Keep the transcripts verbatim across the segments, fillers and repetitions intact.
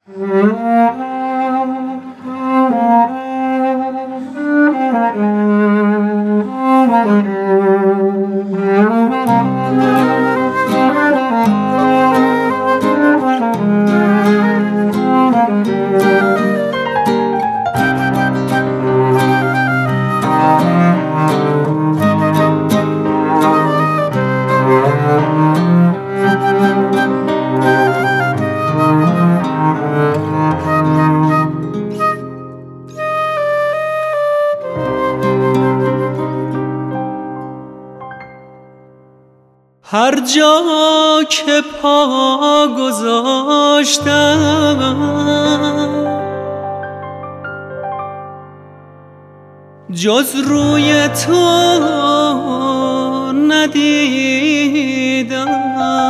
هر جا که پا گذاشتم جز روی تو ندیدم،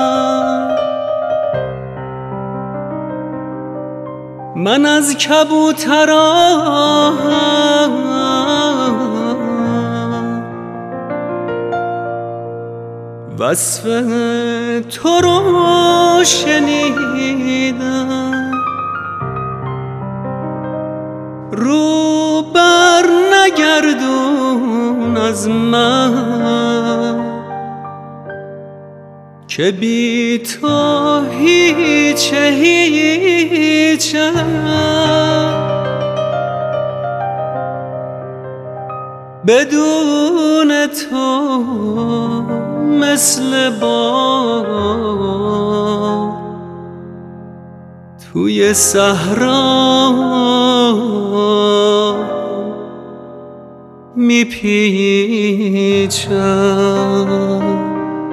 من از کبوتران وصف تو رو شنیدم، رو بر نگردون از من که بی تو هیچ هیچم، بدون تو مثل باد توی صحرا میپیچم.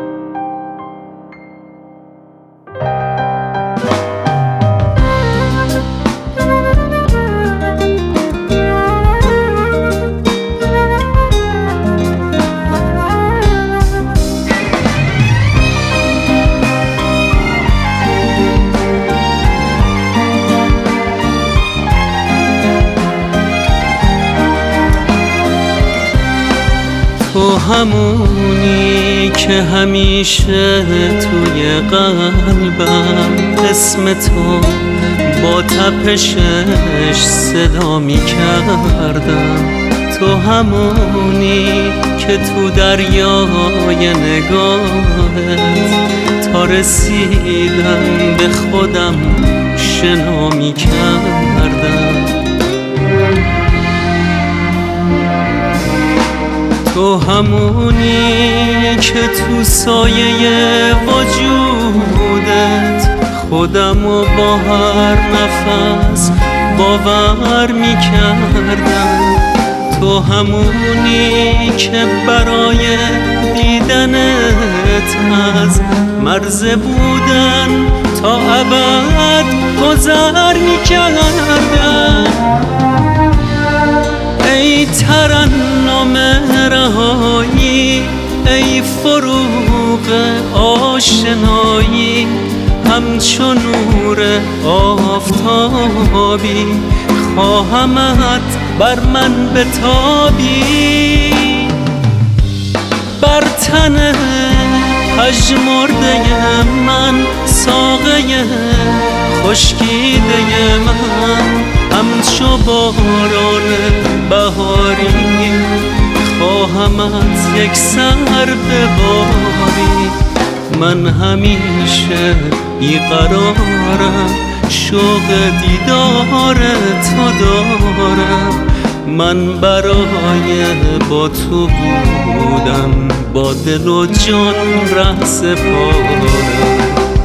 تو همونی که همیشه توی قلبم اسم تو با تپشش صدا می کردم، تو همونی که تو دریای نگاهت تا رسیدم به خودم شنا می کردم، تو همونی که تو سایه وجودت خودمو با هر نفس باور می کردم، تو همونی که برای دیدنت از مرز بودن تا ابد گذر می کردم. ای ترنم رهایی، ای فروغ آشنایی، همچون نور آفتابی خواهمت بر من بتابی، بر تن پژمرده من ساقه خشکیده من، همچو باران بهاری خواهمت یک سر بباری، من همیشه بیقرارم شوق دیدار تو دارم، من برای با تو بودم با دل و جان ره سپارم.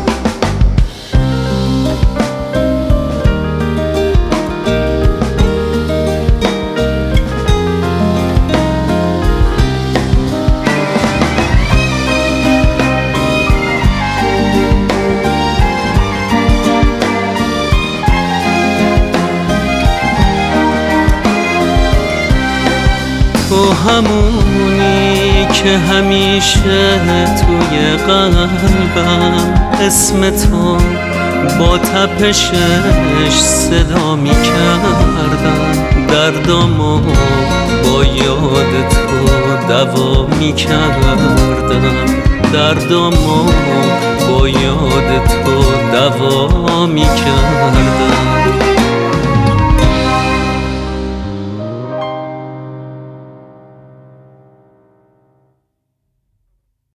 تو همونی که همیشه توی قلبم اسم تو با تپشش صدا می کردم، دردامو با یاد تو دوا می کردم، دردامو با یاد تو دوا می کردم.